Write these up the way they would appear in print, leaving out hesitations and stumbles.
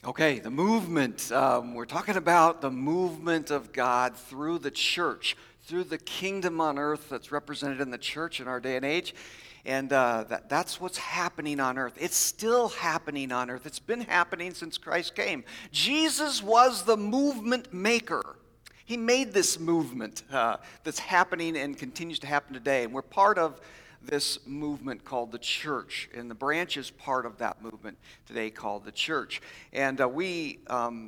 Okay, the movement. We're talking about the movement of God through the church, through the kingdom on earth that's represented in the church in our day and age. And that's what's happening on earth. It's still happening on earth. It's been happening since Christ came. Jesus was the movement maker. He made this movement that's happening and continues to happen today. And we're part of this movement called the church, and the branch is part of that movement today called the church. And we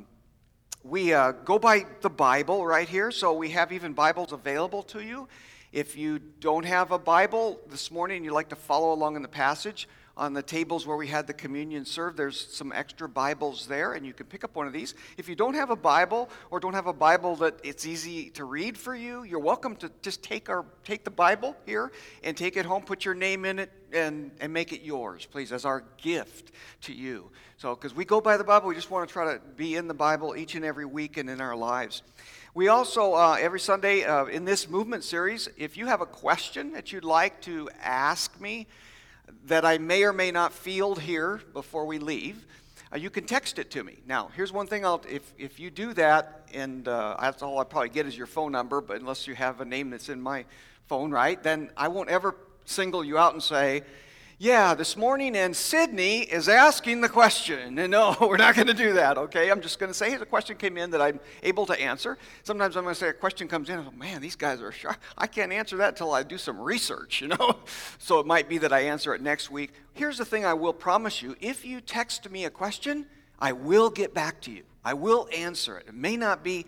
go by the Bible right here, so we have even Bibles available to you. If you don't have a Bible this morning and you'd like to follow along in the passage, on the tables where we had the communion served, there's some extra Bibles there, and you can pick up one of these. If you don't have a Bible or don't have a Bible that it's easy to read for you, you're welcome to just take the Bible here and take it home, put your name in it, and make it yours, please, as our gift to you. So, because we go by the Bible, we just want to try to be in the Bible each and every week and in our lives. We also, every Sunday in this movement series, if you have a question that you'd like to ask me, that I may or may not field here before we leave, you can text it to me. Now, here's one thing, if you do that, and that's all I'll probably get is your phone number, but unless you have a name that's in my phone, right, then I won't ever single you out and say, yeah, this morning, and Sydney is asking the question. And no, we're not going to do that, okay? I'm just going to say, hey, the question came in that I'm able to answer. Sometimes I'm going to say a question comes in, and man, these guys are sharp. I can't answer that until I do some research, So it might be that I answer it next week. Here's the thing I will promise you. If you text me a question, I will get back to you. I will answer it. It may not be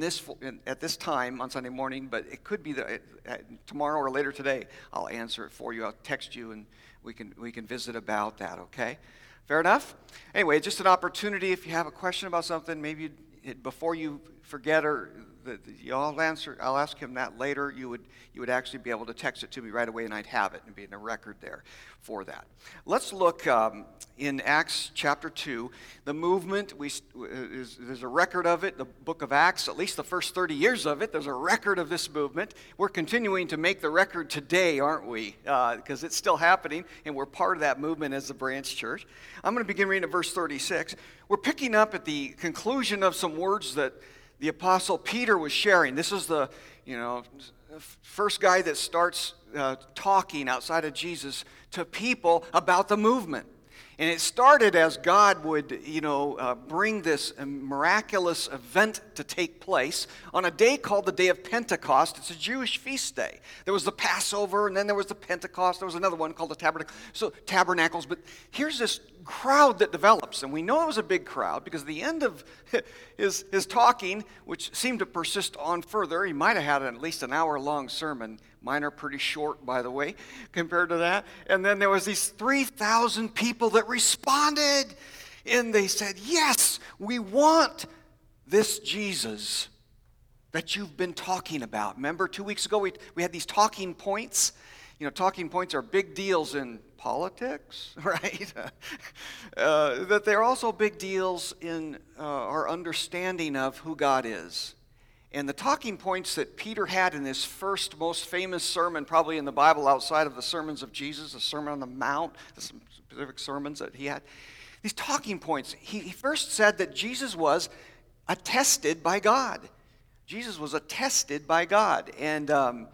at this time on Sunday morning, but it could be that tomorrow or later today, I'll answer it for you. I'll text you, and we can visit about that, okay? Fair enough? Anyway, just an opportunity if you have a question about something, maybe before you forget I'll ask him that later, you would actually be able to text it to me right away, and I'd have it and be in a record there for that. Let's look in Acts chapter 2. The movement, there's a record of it, the book of Acts, at least the first 30 years of it, there's a record of this movement. We're continuing to make the record today, aren't we? Because it's still happening, and we're part of that movement as the branch church. I'm going to begin reading at verse 36. We're picking up at the conclusion of some words that the Apostle Peter was sharing. This is the first guy that starts talking outside of Jesus to people about the movement. And it started as God would, bring this miraculous event to take place on a day called the Day of Pentecost. It's a Jewish feast day. There was the Passover, and then there was the Pentecost. There was another one called the Tabernacles. But here's this crowd that develops, and we know it was a big crowd because at the end of his talking, which seemed to persist on further, he might have had at least an hour-long sermon. Mine are pretty short, by the way, compared to that. And then there was these 3,000 people that responded, and they said, yes, we want this Jesus that you've been talking about. Remember 2 weeks ago we had these talking points? Talking points are big deals in politics, right? That they're also big deals in our understanding of who God is. And the talking points that Peter had in his first most famous sermon, probably in the Bible outside of the sermons of Jesus, the Sermon on the Mount, the specific sermons that he had, these talking points, he first said that Jesus was attested by God. Jesus was attested by God. And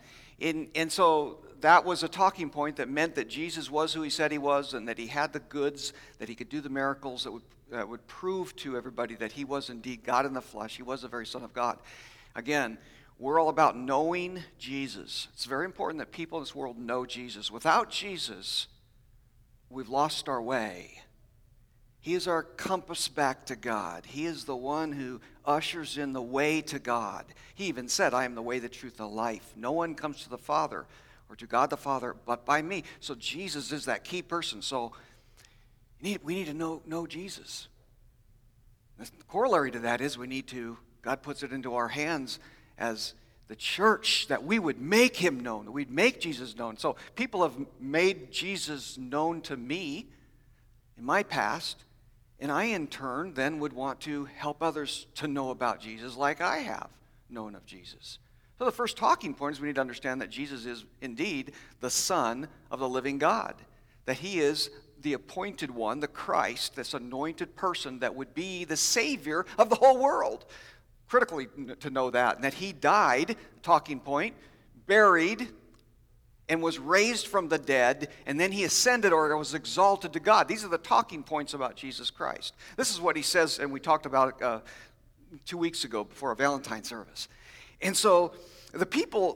so that was a talking point that meant that Jesus was who he said he was, and that he had the goods, that he could do the miracles that would prove to everybody that he was indeed God in the flesh. He was the very Son of God. Again, we're all about knowing Jesus. It's very important that people in this world know Jesus. Without Jesus, we've lost our way. He is our compass back to God. He is the one who ushers in the way to God. He even said, I am the way, the truth, the life. No one comes to the Father or to God the Father but by me. So Jesus is that key person. So we need to know Jesus. The corollary to that is God puts it into our hands as the church that we would make him known, that we'd make Jesus known. So people have made Jesus known to me in my past, and I in turn then would want to help others to know about Jesus like I have known of Jesus. So the first talking point is we need to understand that Jesus is indeed the Son of the living God, that he is the appointed one, the Christ, this anointed person that would be the Savior of the whole world. Critically to know that, and that he died, talking point, buried, and was raised from the dead, and then he ascended or was exalted to God. These are the talking points about Jesus Christ. This is what he says, and we talked about it 2 weeks ago before a Valentine service. And so the people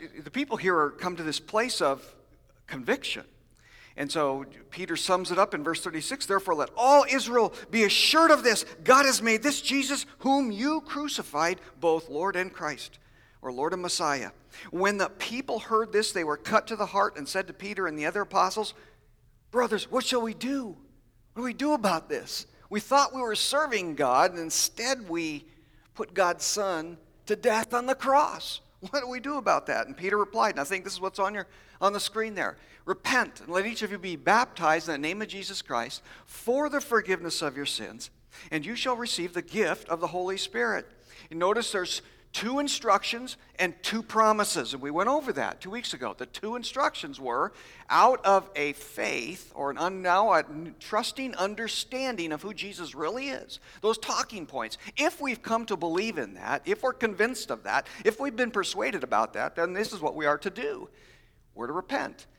here come to this place of conviction. And so Peter sums it up in verse 36, therefore let all Israel be assured of this, God has made this Jesus, whom you crucified, both Lord and Christ, or Lord and Messiah. When the people heard this, they were cut to the heart and said to Peter and the other apostles, brothers, what shall we do? What do we do about this? We thought we were serving God, and instead we put God's Son to death on the cross. What do we do about that? And Peter replied, and I think this is what's on the screen there. Repent, and let each of you be baptized in the name of Jesus Christ for the forgiveness of your sins, and you shall receive the gift of the Holy Spirit. You notice there's 2 instructions and 2 promises, and we went over that 2 weeks ago. The 2 instructions were out of a faith or a trusting understanding of who Jesus really is. Those talking points. If we've come to believe in that, if we're convinced of that, if we've been persuaded about that, then this is what we are to do. We're to repent.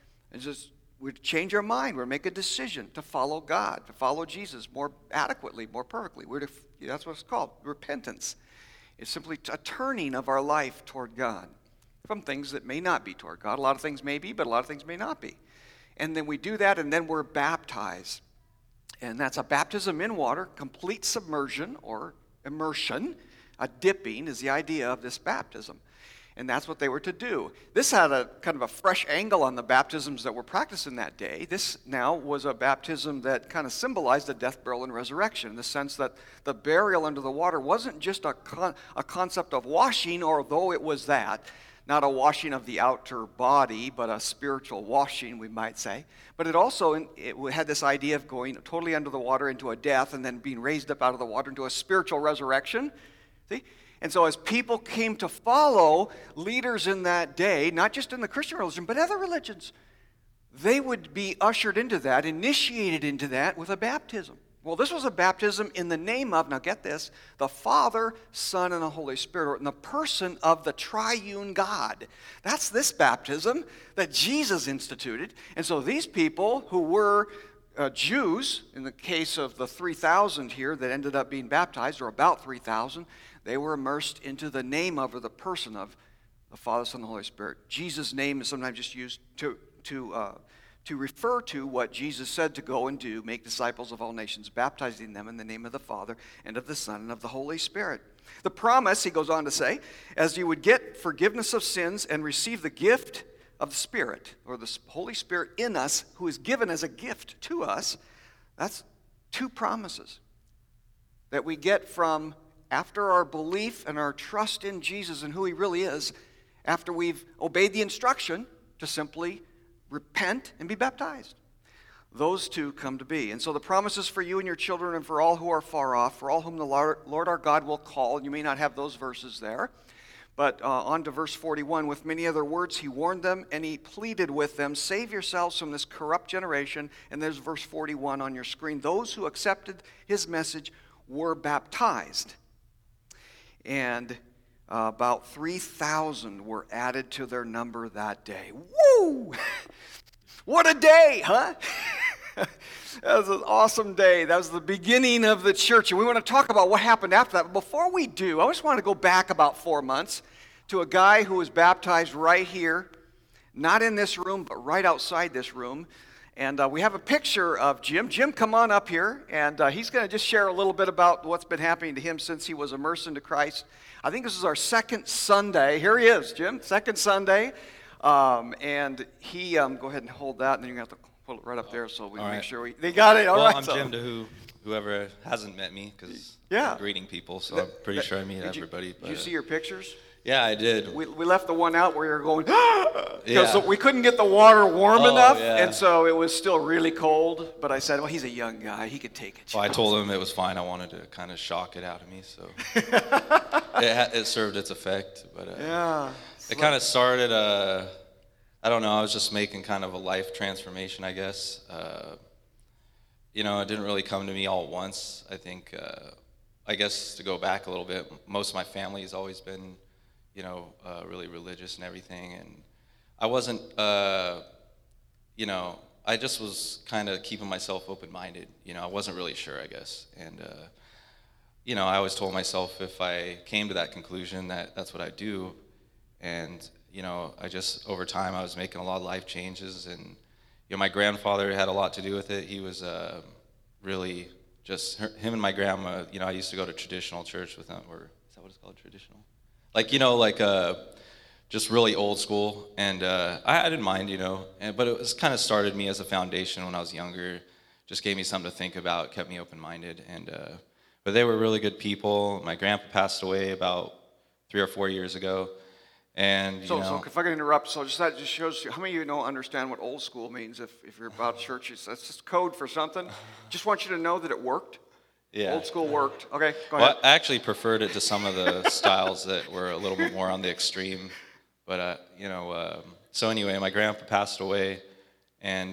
We change our mind. We're to make a decision to follow God, to follow Jesus more adequately, more perfectly. That's what it's called, repentance. It's simply a turning of our life toward God from things that may not be toward God. A lot of things may be, but a lot of things may not be. And then we do that, and then we're baptized. And that's a baptism in water, complete submersion or immersion. A dipping is the idea of this baptism. And that's what they were to do. This had a kind of a fresh angle on the baptisms that were practiced in that day. This now was a baptism that kind of symbolized the death, burial, and resurrection, in the sense that the burial under the water wasn't just a concept of washing, although it was that. Not a washing of the outer body, but a spiritual washing, we might say. But it had this idea of going totally under the water into a death and then being raised up out of the water into a spiritual resurrection. See? And so as people came to follow leaders in that day, not just in the Christian religion, but other religions, they would be ushered into that, initiated into that with a baptism. Well, this was a baptism in the name of, now get this, the Father, Son, and the Holy Spirit, or in the person of the triune God. That's this baptism that Jesus instituted. And so these people who were Jews, in the case of the 3,000 here that ended up being baptized, or about 3,000, they were immersed into the name of or the person of the Father, Son, and the Holy Spirit. Jesus' name is sometimes just used to refer to what Jesus said to go and do, make disciples of all nations, baptizing them in the name of the Father and of the Son and of the Holy Spirit. The promise, he goes on to say, as you would get forgiveness of sins and receive the gift of the Spirit, or the Holy Spirit in us, who is given as a gift to us, that's 2 promises that we get from after our belief and our trust in Jesus and who he really is, after we've obeyed the instruction to simply repent and be baptized. Those 2 come to be. And so the promises for you and your children and for all who are far off, for all whom the Lord our God will call. You may not have those verses there. But on to verse 41, with many other words he warned them and he pleaded with them, save yourselves from this corrupt generation. And there's verse 41 on your screen. Those who accepted his message were baptized. And about 3,000 were added to their number that day. Woo! What a day, huh? That was an awesome day. That was the beginning of the church. And we want to talk about what happened after that. But before we do, I just want to go back about 4 months to a guy who was baptized right here, not in this room, but right outside this room. And we have a picture of Jim. Jim, come on up here. And he's going to just share a little bit about what's been happening to him since he was immersed into Christ. I think this is our second Sunday. Here he is, Jim, second Sunday. And he, go ahead and hold that, and then you're going to have to pull it right up there so we make sure they got it. All right. I'm Jim to whoever hasn't met me, because I'm greeting people, so I'm pretty sure I meet everybody. Did you see your pictures? Yeah, I did. We left the one out where you were going, because we couldn't get the water warm enough, and so it was still really cold. But I said, well, he's a young guy. He could take it. Well, I told him it was fine. I wanted to kind of shock it out of me, so it served its effect. But it kind of started, I don't know, I was just making kind of a life transformation, I guess. it didn't really come to me all at once. I think, I guess to go back a little bit, most of my family has always been, really religious and everything. And I wasn't, I just was kind of keeping myself open-minded. I wasn't really sure, I guess. And, I always told myself if I came to that conclusion that that's what I do. And, I just, over time, I was making a lot of life changes. And, my grandfather had a lot to do with it. He was really just, him and my grandma, I used to go to traditional church with them, or is that what it's called, traditional? Just really old school. And I didn't mind, but it was kind of started me as a foundation when I was younger. Just gave me something to think about, kept me open-minded. And but they were really good people. My grandpa passed away about 3 or 4 years ago. And, So if I can interrupt, that just shows you, how many of you don't understand what old school means if you're about church? That's just code for something. Just want you to know that it worked. Yeah. Old school worked. Okay, go ahead. I actually preferred it to some of the styles that were a little bit more on the extreme. But, so anyway, my grandpa passed away. And,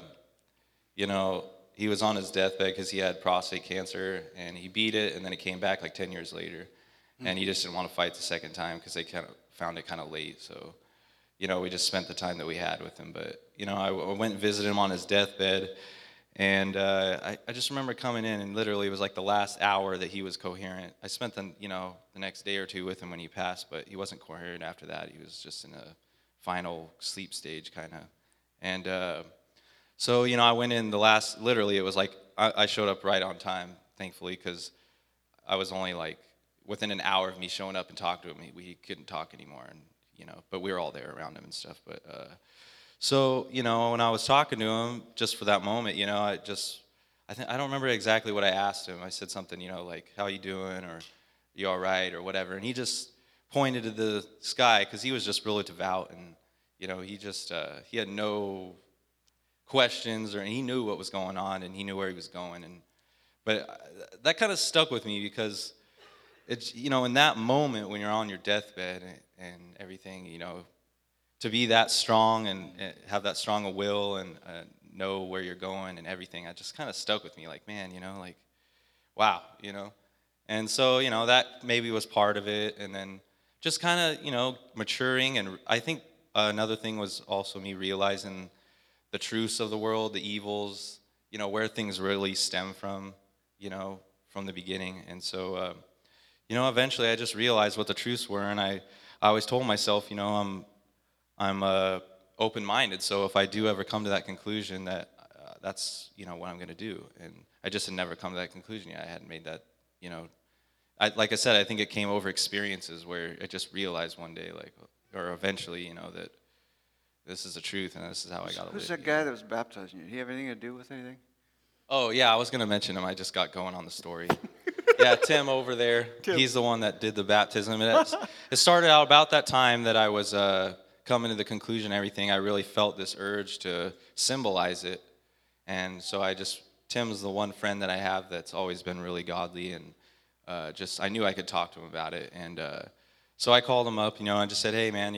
he was on his deathbed because he had prostate cancer. And he beat it, and then it came back like 10 years later. And he just didn't want to fight the second time because they kind of found it kind of late. So, we just spent the time that we had with him. But, I went and visited him on his deathbed. And I just remember coming in, and literally it was like the last hour that he was coherent. I spent the next day or two with him when he passed, but he wasn't coherent after that. He was just in a final sleep stage kind of. And so, I went in literally it was like I showed up right on time, thankfully, because I was only like within an hour of me showing up and talking to him. He couldn't talk anymore, and but we were all there around him and stuff. But so when I was talking to him, just for that moment, I don't remember exactly what I asked him. I said something, like, "How you doing?" or "You all right?" or whatever, and he just pointed to the sky because he was just really devout, and he had no questions, and he knew what was going on, and he knew where he was going, but that kind of stuck with me because it's in that moment when you're on your deathbed and everything, to be that strong and have that strong a will and know where you're going and everything, it just kind of stuck with me. Like, man, like, wow, and so that maybe was part of it, and then just kind of maturing. And I think another thing was also me realizing the truths of the world, the evils, where things really stem from the beginning. And so eventually I just realized what the truths were, and I always told myself, I'm open-minded, so if I do ever come to that conclusion, that that's what I'm going to do. And I just had never come to that conclusion yet. I hadn't made that. Like I said, I think it came over experiences where I just realized one day, or eventually, that this is the truth and this is how I got to live. Who's that guy that was baptizing you? Did he have anything to do with anything? Oh yeah, I was going to mention him. I just got going on the story. Yeah, Tim over there. Tim. He's the one that did the baptism. It started out about that time that I was coming to the conclusion and everything. I really felt this urge to symbolize it. And so Tim's the one friend that I have that's always been really godly, and I knew I could talk to him about it. And so I called him up, and just said, hey man,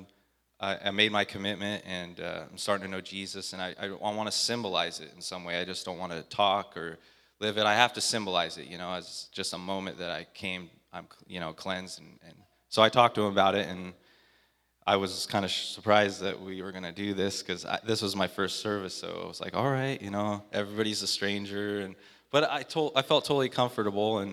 I made my commitment, and I'm starting to know Jesus, and I want to symbolize it in some way. I just don't want to talk or live it. I have to symbolize it, as just a moment that I'm cleansed. And so I talked to him about it, and I was kind of surprised that we were going to do this because this was my first service. So I was like, all right, everybody's a stranger. But I felt totally comfortable. And,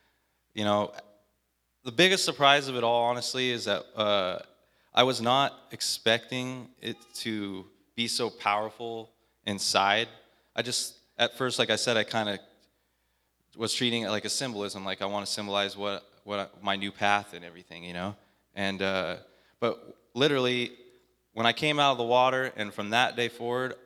the biggest surprise of it all, honestly, is that I was not expecting it to be so powerful inside. At first, like I said, I kind of was treating it like a symbolism, like I want to symbolize what my new path and everything, And but literally, when I came out of the water, and from that day forward,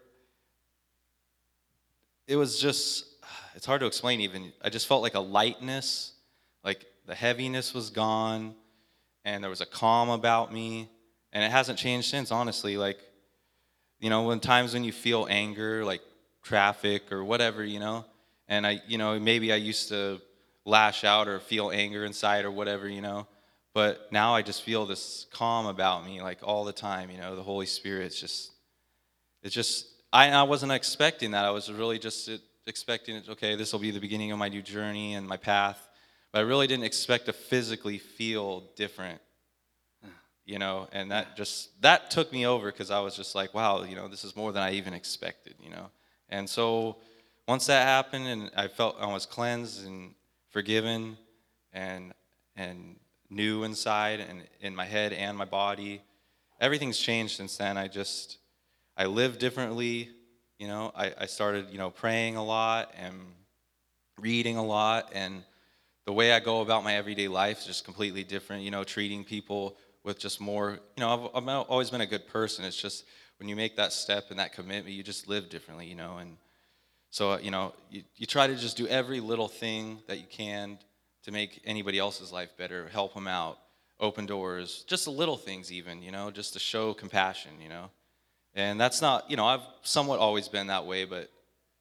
it was it's hard to explain even. I just felt like a lightness, like the heaviness was gone, and there was a calm about me, and it hasn't changed since, honestly. Like, when times when you feel anger, like traffic or whatever, and maybe I used to lash out or feel anger inside or whatever, but now I just feel this calm about me, like all the time, the Holy Spirit. I wasn't expecting that. I was really it expecting it, okay, this will be the beginning of my new journey and my path. But I really didn't expect to physically feel different, and that took me over because I was just like, wow, this is more than I even expected. And so once that happened and I felt I was cleansed and forgiven and new inside and in my head and my body, everything's changed since then. I live differently. I started, praying a lot and reading a lot, and the way I go about my everyday life is just completely different, treating people with just more, I've always been a good person. It's just when you make that step and that commitment, you just live differently, and so, you try to just do every little thing that you can to make anybody else's life better, help them out, open doors, just the little things even, just to show compassion, And that's not, I've somewhat always been that way, but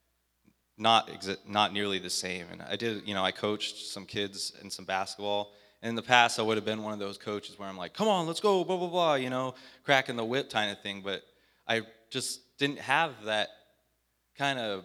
not nearly the same. And I coached some kids in some basketball. And in the past, I would have been one of those coaches where I'm like, come on, let's go, blah, blah, blah, cracking the whip kind of thing. But I just didn't have that kind of,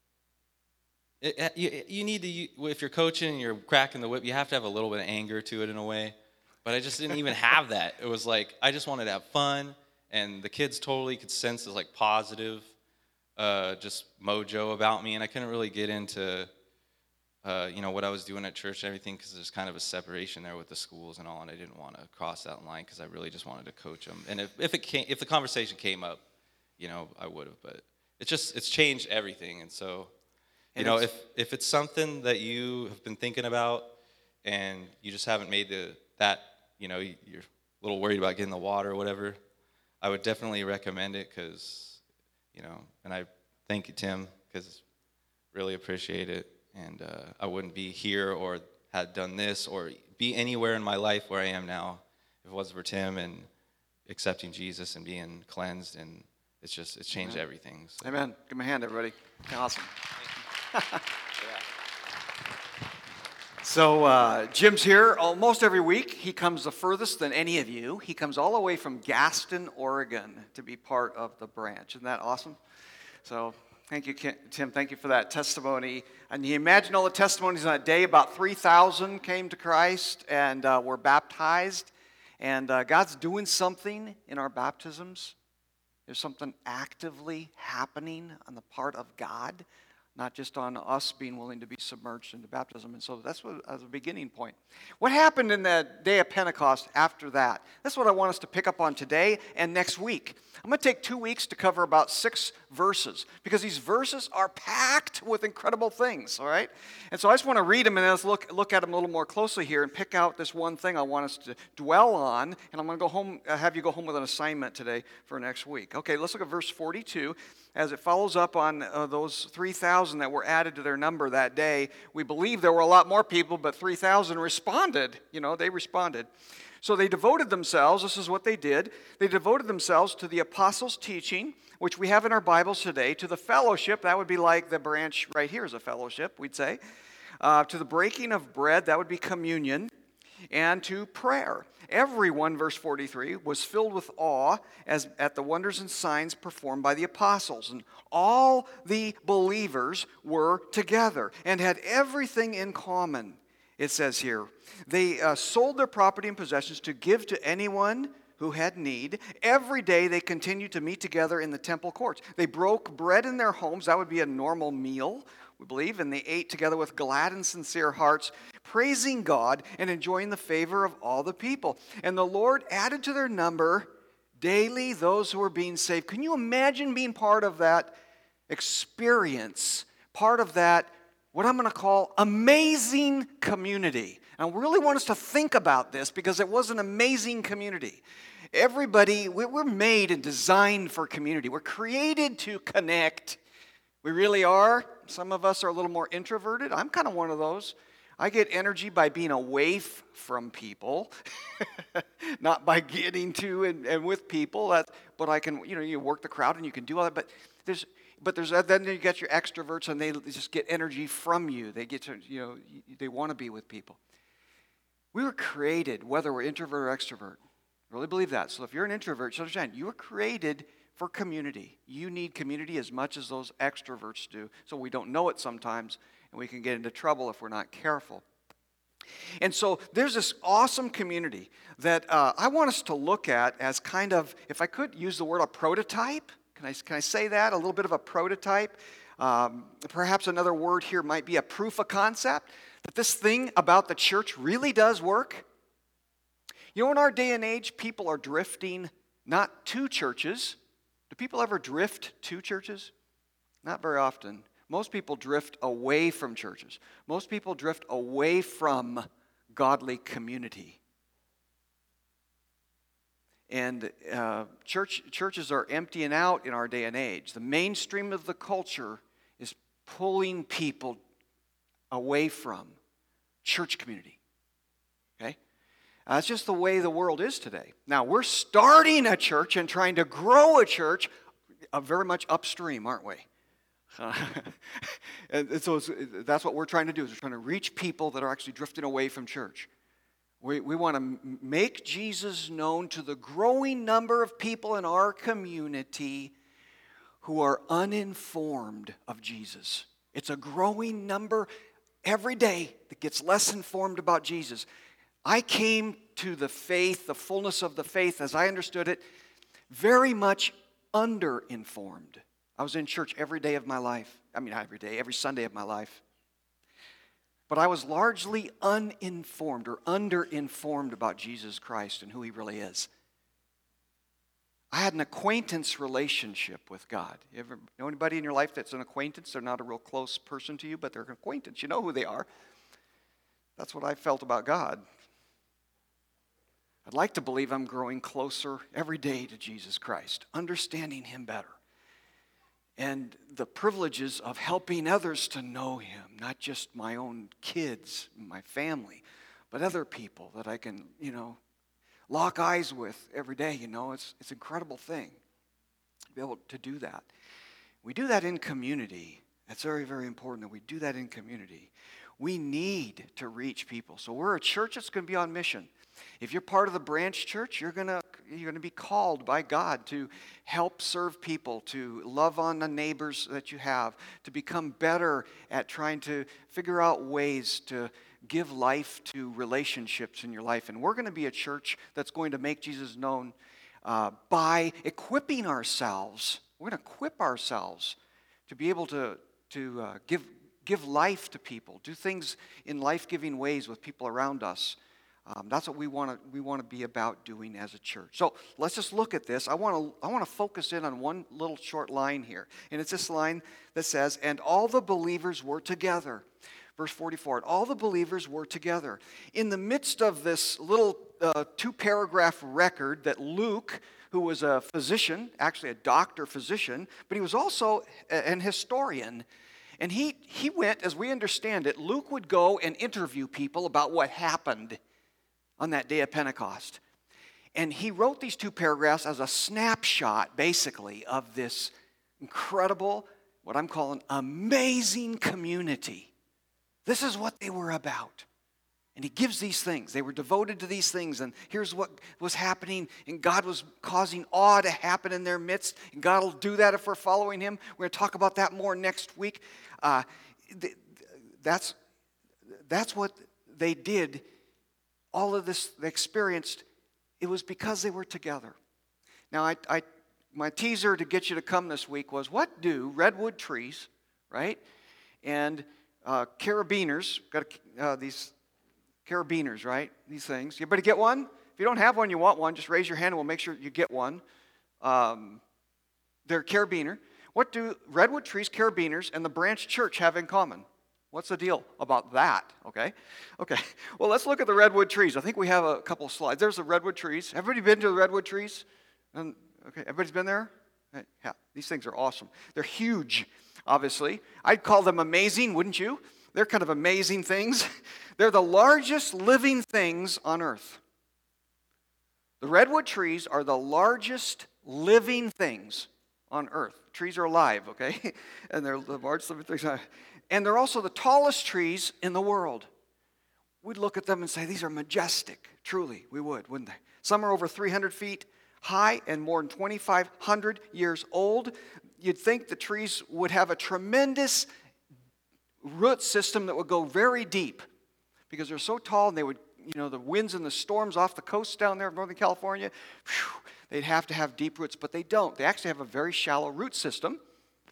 you need to, if you're coaching and you're cracking the whip, you have to have a little bit of anger to it in a way. But I just didn't even have that. It was like, I just wanted to have fun. And the kids totally could sense this like positive, just mojo about me. And I couldn't really get into, what I was doing at church and everything because there's kind of a separation there with the schools and all. And I didn't want to cross that line because I really just wanted to coach them. And if the conversation came up, I would have. But it's changed everything. And so, if it's something that you have been thinking about and you just haven't made you're a little worried about getting the water or whatever, I would definitely recommend it because, and I thank you, Tim, because really appreciate it. And I wouldn't be here or had done this or be anywhere in my life where I am now if it wasn't for Tim and accepting Jesus and being cleansed. And it's changed everything. So. Amen. Give me a hand, everybody. Awesome. So Jim's here almost every week. He comes the furthest than any of you. He comes all the way from Gaston, Oregon to be part of the branch. Isn't that awesome? So thank you, Tim. Thank you for that testimony. And you imagine all the testimonies on that day. About 3,000 came to Christ and were baptized. And God's doing something in our baptisms. There's something actively happening on the part of God, not just on us being willing to be submerged into baptism. And so that's what as a beginning point. What happened in the day of Pentecost after that? That's what I want us to pick up on today and next week. I'm going to take 2 weeks to cover about 6 verses because these verses are packed with incredible things, all right? And so I just want to read them and let's look at them a little more closely here and pick out this one thing I want us to dwell on. And I'm going to go home, have you go home with an assignment today for next week. Okay, let's look at verse 42 as it follows up on those 3,000 that were added to their number that day. We believe there were a lot more people, but 3,000 responded. They responded. So they devoted themselves, this is what they did, they devoted themselves to the apostles' teaching, which we have in our Bibles today, to the fellowship, that would be like the branch right here is a fellowship, we'd say, to the breaking of bread, that would be communion, and to prayer. Everyone, verse 43, was filled with awe at the wonders and signs performed by the apostles. And all the believers were together and had everything in common. It says here, they sold their property and possessions to give to anyone who had need. Every day they continued to meet together in the temple courts. They broke bread in their homes. That would be a normal meal, we believe. And they ate together with glad and sincere hearts, praising God and enjoying the favor of all the people. And the Lord added to their number daily those who were being saved. Can you imagine being part of that experience, part of that what I'm going to call amazing community? And I really want us to think about this because it was an amazing community. Everybody, we're made and designed for community. We're created to connect. We really are. Some of us are a little more introverted. I'm kind of one of those. I get energy by being away from people, not by getting to and with people. But I can, you work the crowd and you can do all that. But then you get your extroverts and they just get energy from you. They get to, they want to be with people. We were created, whether we're introvert or extrovert. I really believe that. So if you're an introvert, you understand, you were created for community. You need community as much as those extroverts do, so we don't know it sometimes, and we can get into trouble if we're not careful. And so there's this awesome community that I want us to look at as kind of, if I could use the word a prototype. Can I say that? A little bit of a prototype. Perhaps another word here might be a proof of concept, that this thing about the church really does work. You know, in our day and age, people are drifting not to churches. Do people ever drift to churches? Not very often. Most people drift away from churches. Most people drift away from godly community. And churches are emptying out in our day and age. The mainstream of the culture is pulling people away from church community. Okay? That's just the way the world is today. Now, we're starting a church and trying to grow a church very much upstream, aren't we? And so that's what we're trying to do, is we're trying to reach people that are actually drifting away from church. We want to make Jesus known to the growing number of people in our community who are uninformed of Jesus. It's a growing number every day that gets less informed about Jesus. I came to the faith, the fullness of the faith, as I understood it, very much underinformed. I was in church every day of my life. I mean, not every day, every Sunday of my life. But I was largely uninformed or underinformed about Jesus Christ and who He really is. I had an acquaintance relationship with God. You ever know anybody in your life that's an acquaintance? They're not a real close person to you, but they're an acquaintance. You know who they are. That's what I felt about God. I'd like to believe I'm growing closer every day to Jesus Christ, understanding Him better. And the privileges of helping others to know Him, not just my own kids, my family, but other people that I can, lock eyes with every day. It's an incredible thing to be able to do that. We do that in community. That's very, very important that we do that in community. We need to reach people. So we're a church that's going to be on mission. If you're part of the branch church, you're going to be called by God to help serve people, to love on the neighbors that you have, to become better at trying to figure out ways to give life to relationships in your life. And we're going to be a church that's going to make Jesus known by equipping ourselves. We're going to equip ourselves to be able to give life to people, do things in life-giving ways with people around us. That's what we want to be about doing as a church. So let's just look at this. I want to focus in on one little short line here, and it's this line that says, "And all the believers were together." Verse 44. And all the believers were together. In the midst of this little two-paragraph record that Luke, who was a physician, actually a doctor-physician, but he was also an historian. And he went, as we understand it, Luke would go and interview people about what happened on that day of Pentecost. And he wrote these two paragraphs as a snapshot, basically, of this incredible, what I'm calling amazing community. This is what they were about. And he gives these things. They were devoted to these things, and here's what was happening, and God was causing awe to happen in their midst, and God will do that if we're following Him. We're going to talk about that more next week. That's what they did. All of this they experienced, it was because they were together. Now, my teaser to get you to come this week was, what do redwood trees, right, and carabiners, got these carabiners, right, these things. You better get one. If you don't have one, you want one, just raise your hand and we'll make sure you get one. They're carabiner. What do redwood trees, carabiners, and the branch church have in common? What's the deal about that? Okay. Well, let's look at the redwood trees. I think we have a couple of slides. There's the redwood trees. Everybody been to the redwood trees? Okay, everybody's been there? Yeah, these things are awesome. They're huge, obviously. I'd call them amazing, wouldn't you? They're kind of amazing things. They're the largest living things on earth. The redwood trees are the largest living things on earth. Trees are alive, okay? And they're the largest living things. And they're also the tallest trees in the world. We'd look at them and say, these are majestic. Truly, we would, wouldn't they? Some are over 300 feet high and more than 2,500 years old. You'd think the trees would have a tremendous root system that would go very deep because they're so tall and they would, the winds and the storms off the coast down there of Northern California, they'd have to have deep roots, but they don't. They actually have a very shallow root system.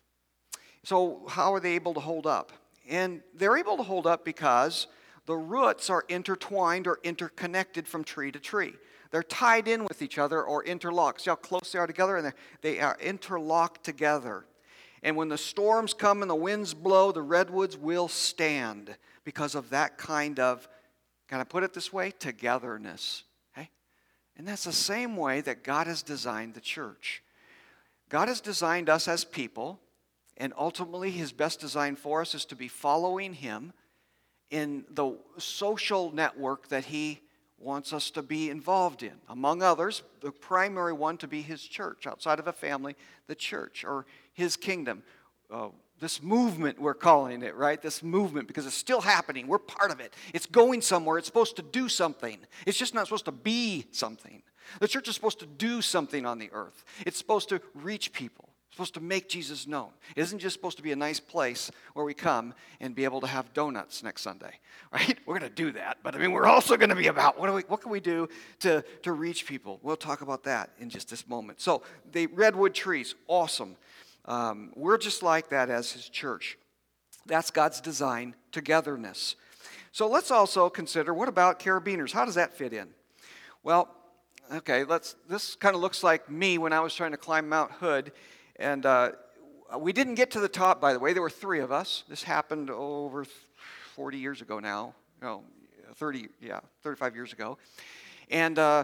So how are they able to hold up? And they're able to hold up because the roots are intertwined or interconnected from tree to tree. They're tied in with each other or interlocked. See how close they are together? And they are interlocked together. And when the storms come and the winds blow, the redwoods will stand because of that kind of, can I put it this way, togetherness. Okay? And that's the same way that God has designed the church. God has designed us as people, and ultimately His best design for us is to be following Him in the social network that He wants us to be involved in. Among others, the primary one to be His church, outside of a family, the church, or His kingdom. This movement, we're calling it, right? This movement, because it's still happening. We're part of it. It's going somewhere. It's supposed to do something. It's just not supposed to be something. The church is supposed to do something on the earth. It's supposed to reach people. It's supposed to make Jesus known. It isn't just supposed to be a nice place where we come and be able to have donuts next Sunday, right? We're going to do that, but we're also going to be about what can we do to reach people? We'll talk about that in just this moment. So the redwood trees, awesome. We're just like that as His church. That's God's design, togetherness. So let's also consider, what about carabiners? How does that fit in? Well, okay, this kind of looks like me when I was trying to climb Mount Hood. And we didn't get to the top, by the way. There were 3 of us. This happened over 40 years ago now. No, 35 years ago. And I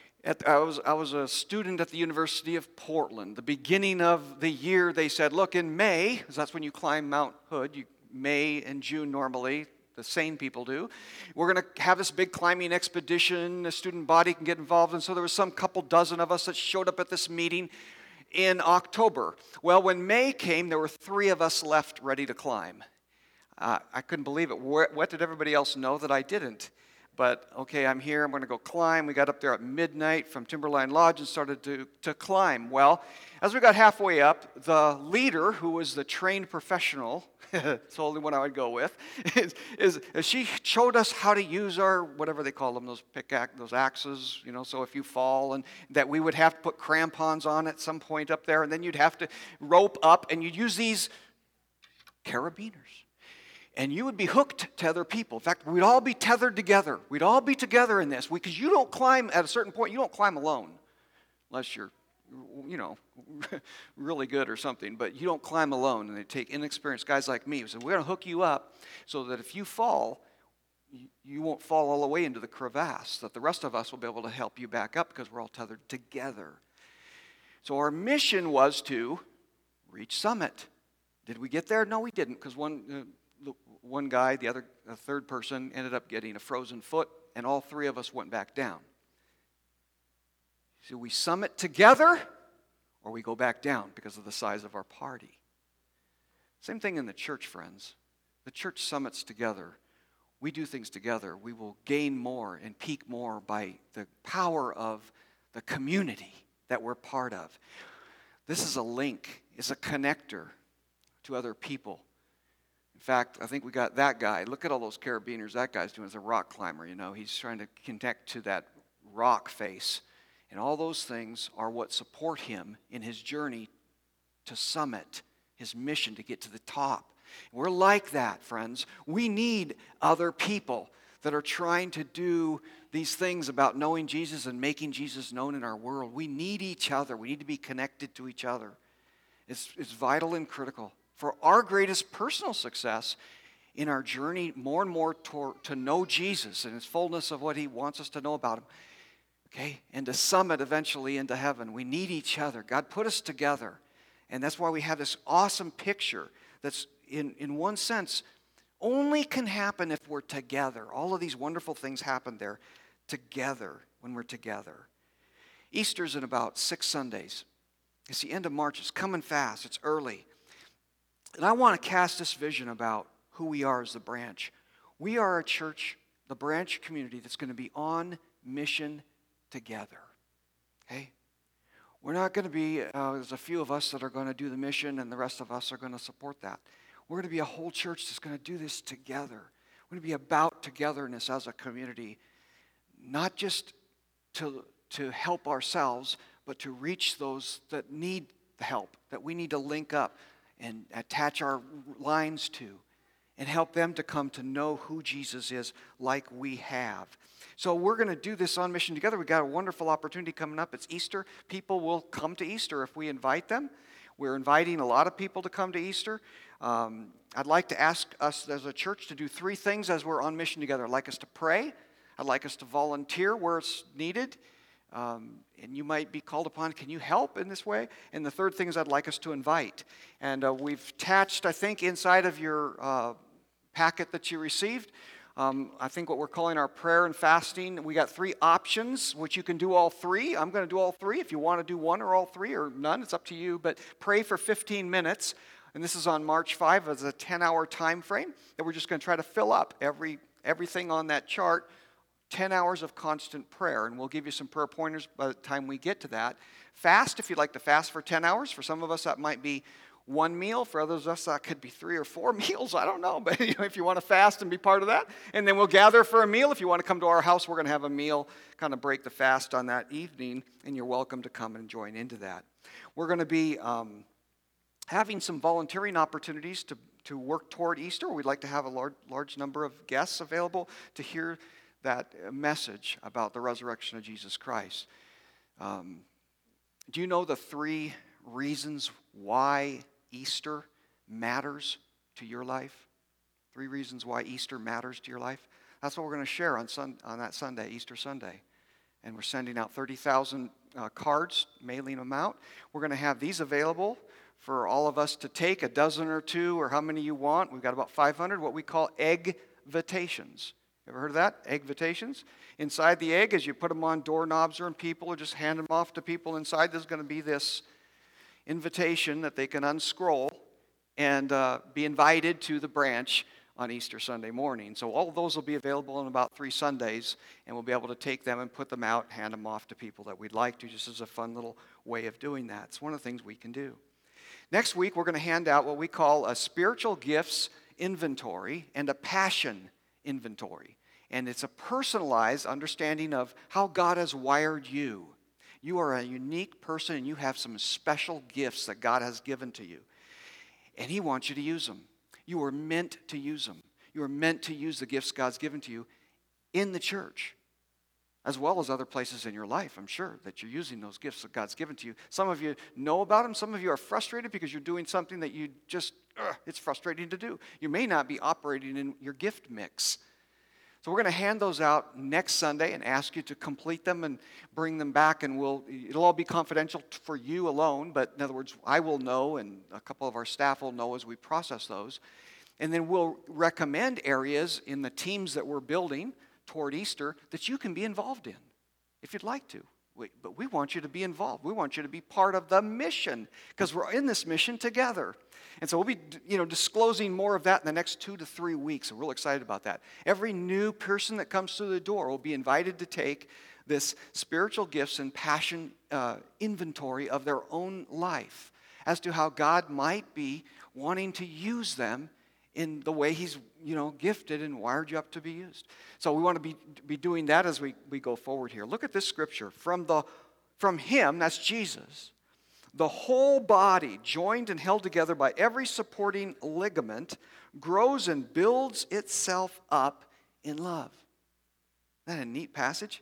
was a student at the University of Portland. The beginning of the year, they said, look, in May, because that's when you climb Mount Hood, May and June normally, the sane people do, we're going to have this big climbing expedition. The student body can get involved. And so there was some couple dozen of us that showed up at this meeting in October. Well, when May came, there were 3 of us left ready to climb. I couldn't believe it. What did everybody else know that I didn't? But, okay, I'm here. I'm going to go climb. We got up there at midnight from Timberline Lodge and started to climb. Well, as we got halfway up, the leader, who was the trained professional, it's the only one I would go with, is she showed us how to use our, whatever they call them, those axes, so if you fall, and that we would have to put crampons on at some point up there, and then you'd have to rope up, and you'd use these carabiners. And you would be hooked to other people. In fact, we'd all be tethered together. We'd all be together in this. Because you don't climb, at a certain point, you don't climb alone. Unless you're, really good or something. But you don't climb alone. And they take inexperienced guys like me. So we're going to hook you up so that if you fall, you won't fall all the way into the crevasse. That the rest of us will be able to help you back up because we're all tethered together. So our mission was to reach summit. Did we get there? No, we didn't. Because one guy, the third person, ended up getting a frozen foot, and all 3 of us went back down. So we summit together, or we go back down because of the size of our party. Same thing in the church, friends. The church summits together. We do things together. We will gain more and peak more by the power of the community that we're part of. This is a link. It's a connector to other people. In fact, I think we got that guy. Look at all those carabiners that guy's doing as a rock climber, He's trying to connect to that rock face. And all those things are what support him in his journey to summit, his mission to get to the top. We're like that, friends. We need other people that are trying to do these things about knowing Jesus and making Jesus known in our world. We need each other. We need to be connected to each other. It's vital and critical for our greatest personal success in our journey more and more to know Jesus and His fullness of what He wants us to know about Him. Okay? And to summit eventually into heaven. We need each other. God put us together. And that's why we have this awesome picture that's, in one sense, only can happen if we're together. All of these wonderful things happen there together, when we're together. Easter's in about 6 Sundays. It's the end of March. It's coming fast. It's early. And I want to cast this vision about who we are as the branch. We are a church, the branch community, that's going to be on mission together. Okay? We're not going to be, there's a few of us that are going to do the mission and the rest of us are going to support that. We're going to be a whole church that's going to do this together. We're going to be about togetherness as a community, not just to help ourselves, but to reach those that need the help, that we need to link up and attach our lines to, and help them to come to know who Jesus is like we have. So we're going to do this on mission together. We've got a wonderful opportunity coming up. It's Easter. People will come to Easter if we invite them. We're inviting a lot of people to come to Easter. I'd like to ask us as a church to do 3 things as we're on mission together. I'd like us to pray. I'd like us to volunteer where it's needed. And you might be called upon, can you help in this way? And the third thing is I'd like us to invite. And we've attached, I think, inside of your packet that you received, I think what we're calling our prayer and fasting. We got 3 options, which you can do all 3. I'm going to do all 3. If you want to do one or all 3 or none, it's up to you. But pray for 15 minutes. And this is on March 5 as a 10-hour time frame that we're just going to try to fill up everything on that chart. 10 hours of constant prayer, and we'll give you some prayer pointers by the time we get to that. Fast, if you'd like to fast for 10 hours. For some of us, that might be 1 meal. For others of us, that could be 3 or 4 meals. I don't know, but if you want to fast and be part of that. And then we'll gather for a meal. If you want to come to our house, we're going to have a meal, kind of break the fast on that evening, and you're welcome to come and join into that. We're going to be having some volunteering opportunities to work toward Easter. We'd like to have a large number of guests available to hear that message about the resurrection of Jesus Christ. Do you know the 3 reasons why Easter matters to your life? 3 reasons why Easter matters to your life? That's what we're going to share on that Sunday, Easter Sunday. And we're sending out 30,000 cards, mailing them out. We're going to have these available for all of us to take, a dozen or 2, or how many you want. We've got about 500, what we call egg-vitations. Ever heard of that? Egg-vitations? Inside the egg, as you put them on doorknobs or in people, or just hand them off to people inside, there's going to be this invitation that they can unscroll and be invited to the branch on Easter Sunday morning. So all of those will be available in about 3 Sundays, and we'll be able to take them and put them out, hand them off to people that we'd like to, just as a fun little way of doing that. It's one of the things we can do. Next week, we're going to hand out what we call a spiritual gifts inventory and a passion inventory. And it's a personalized understanding of how God has wired you. You are a unique person and you have some special gifts that God has given to you. And He wants you to use them. You are meant to use them. You are meant to use the gifts God's given to you in the church, as well as other places in your life. I'm sure that you're using those gifts that God's given to you. Some of you know about them. Some of you are frustrated because you're doing something that you just, it's frustrating to do. You may not be operating in your gift mix. So we're going to hand those out next Sunday and ask you to complete them and bring them back, and it'll all be confidential for you alone, but in other words, I will know and a couple of our staff will know as we process those. And then we'll recommend areas in the teams that we're building toward Easter that you can be involved in if you'd like to. But we want you to be involved. We want you to be part of the mission because we're in this mission together. And so we'll be disclosing more of that in the next 2 to 3 weeks. We're real excited about that. Every new person that comes through the door will be invited to take this spiritual gifts and passion inventory of their own life as to how God might be wanting to use them in the way He's gifted and wired you up to be used. So we want to be doing that as we go forward here. Look at this scripture. From Him, that's Jesus, the whole body, joined and held together by every supporting ligament, grows and builds itself up in love. Isn't that a neat passage?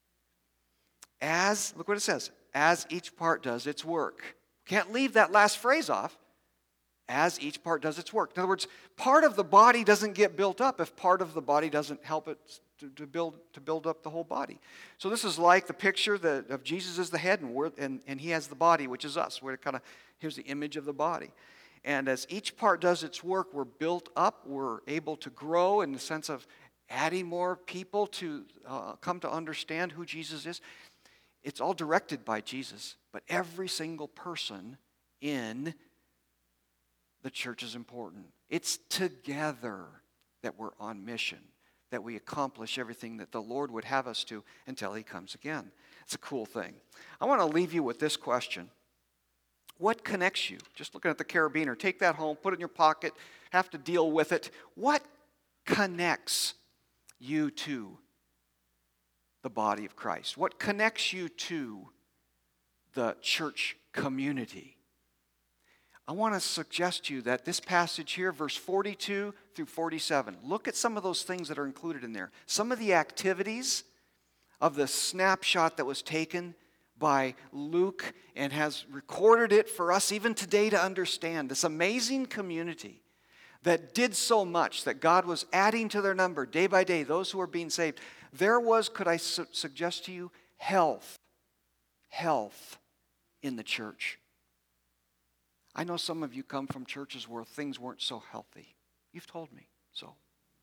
Look what it says, as each part does its work. Can't leave that last phrase off. As each part does its work. In other words, part of the body doesn't get built up if part of the body doesn't help it to build up the whole body. So this is like the picture of Jesus as the head, and He has the body, which is us. Here's the image of the body. And as each part does its work, we're built up. We're able to grow in the sense of adding more people to come to understand who Jesus is. It's all directed by Jesus, but every single person in the church is important. It's together that we're on mission that we accomplish everything that the Lord would have us to until he comes again. It's a cool thing. I want to leave you with this question. What connects you? Just looking at the carabiner. Take that home, put it in your pocket, have to deal with it. What connects you to the body of Christ? What connects you to the church community? I want to suggest to you that this passage here, verse 42 through 47, look at some of those things that are included in there. Some of the activities of the snapshot that was taken by Luke and has recorded it for us even today to understand. This amazing community that did so much, that God was adding to their number day by day, those who were being saved. There was, could I suggest to you, health in the church. I know some of you come from churches where things weren't so healthy. You've told me so.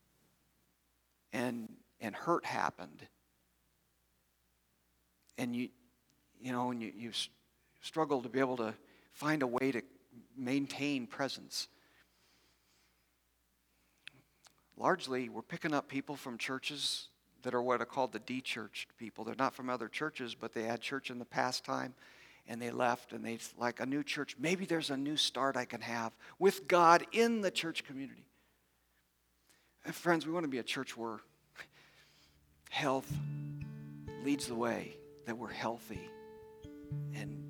And hurt happened. And you struggle to be able to find a way to maintain presence. Largely, we're picking up people from churches that are what are called the de-churched people. They're not from other churches, but they had church in the past time, and they left, and they like a new church. Maybe there's a new start I can have with God in the church community. And friends, we want to be a church where health leads the way, that we're healthy. And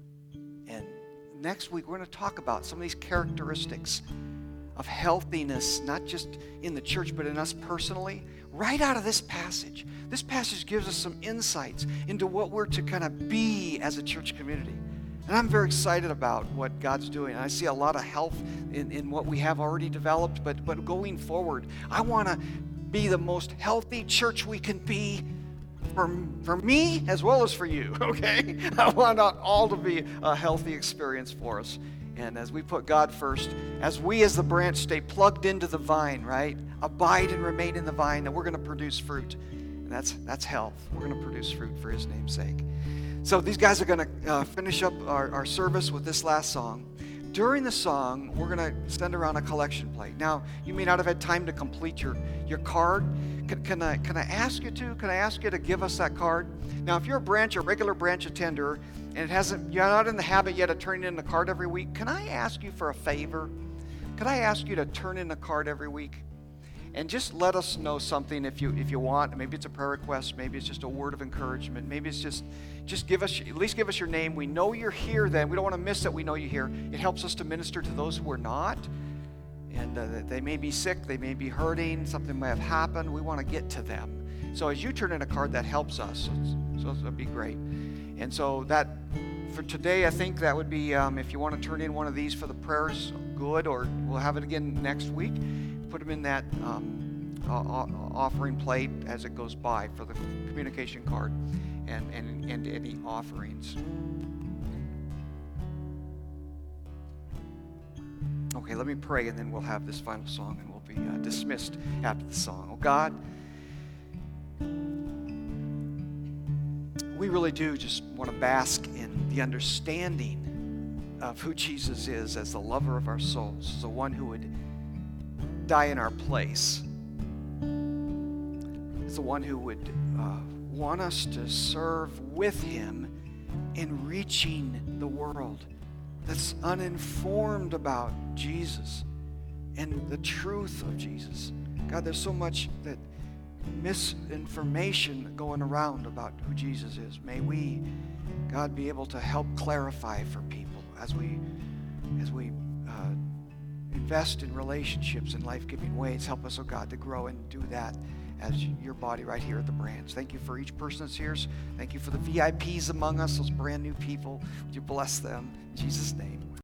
next week, we're going to talk about some of these characteristics of healthiness, not just in the church, but in us personally, right out of this passage. This passage gives us some insights into what we're to kind of be as a church community. And I'm very excited about what God's doing. And I see a lot of health in what we have already developed, but going forward, I want to be the most healthy church we can be for me as well as for you, okay? I want it all to be a healthy experience for us. And as we put God first, as we as the branch stay plugged into the vine, right? Abide and remain in the vine, and we're going to produce fruit. And that's health. We're going to produce fruit for his name's sake. So these guys are going to finish up our service with this last song. During the song, we're going to send around a collection plate. Now, you may not have had time to complete your card. Can I ask you to? Can I ask you to give us that card? Now, if you're a regular branch attender, and you're not in the habit yet of turning in the card every week, can I ask you for a favor? Could I ask you to turn in a card every week? And just let us know something if you want. Maybe it's a prayer request. Maybe it's just a word of encouragement. Maybe it's just at least give us your name. We know you're here then. We don't want to miss that we know you're here. It helps us to minister to those who are not. And they may be sick. They may be hurting. Something may have happened. We want to get to them. So as you turn in a card, that helps us. So that'd be great. And so that, for today, I think that would be, if you want to turn in one of these for the prayers, good, or we'll have it again next week. Put them in that offering plate as it goes by for the communication card and any offerings. Okay, let me pray, and then we'll have this final song, and we'll be dismissed after the song. Oh, God, we really do just want to bask in the understanding of who Jesus is as the lover of our souls, as the one who would die in our place, as the one who would want us to serve with him in reaching the world that's uninformed about Jesus and the truth of Jesus. God, there's so much that misinformation going around about who Jesus is. May we, God, be able to help clarify for people as we invest in relationships in life-giving ways. Help us, oh God, to grow and do that as your body right here at the branch. Thank you for each person that's here. Thank you for the VIPs among us, those brand new people. Would you bless them? In Jesus' name.